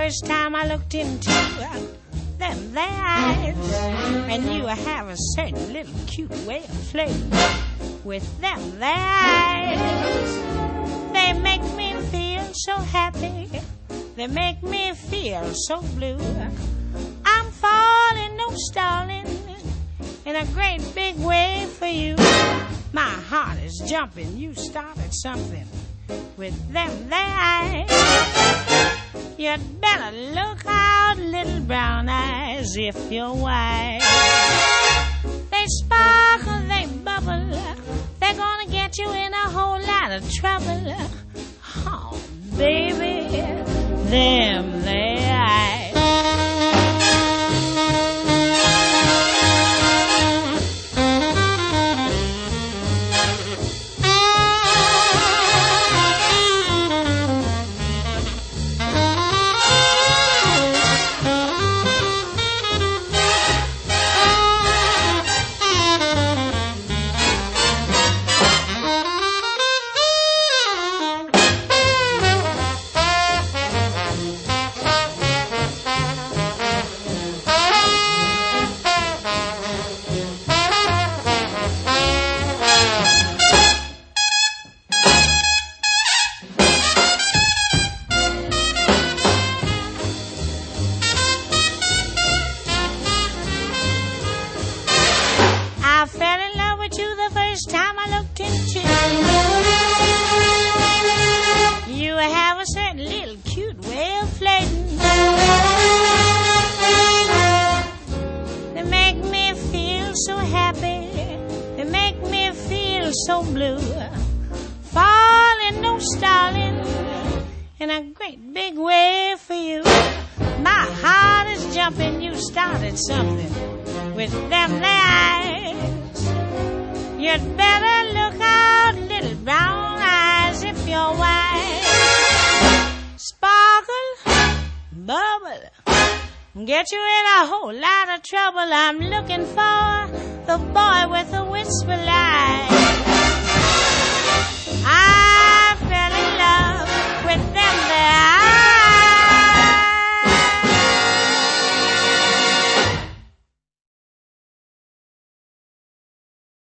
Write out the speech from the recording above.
first time I looked into them there eyes, and you have a certain little cute way of flirting with them there eyes. They make me feel so happy, they make me feel so blue. I'm falling, no stalling, in a great big way for you. My heart is jumping, you started something with them there eyes. You'd better look out, little brown eyes, if you're wise. They sparkle, they bubble, they're gonna get you in a whole lot of trouble. Oh, baby, them there eyes. I fell in love with you the first time I looked into you. You have a certain little cute way of flirting. They make me feel so happy, they make me feel so blue. Falling, no stalling, in a great big way for you. My heart is jumping, you started something with them there eyes. You'd better look out, little brown eyes, if you're wise. Sparkle, bubble, get you in a whole lot of trouble. I'm looking for the boy with the wistful eyes.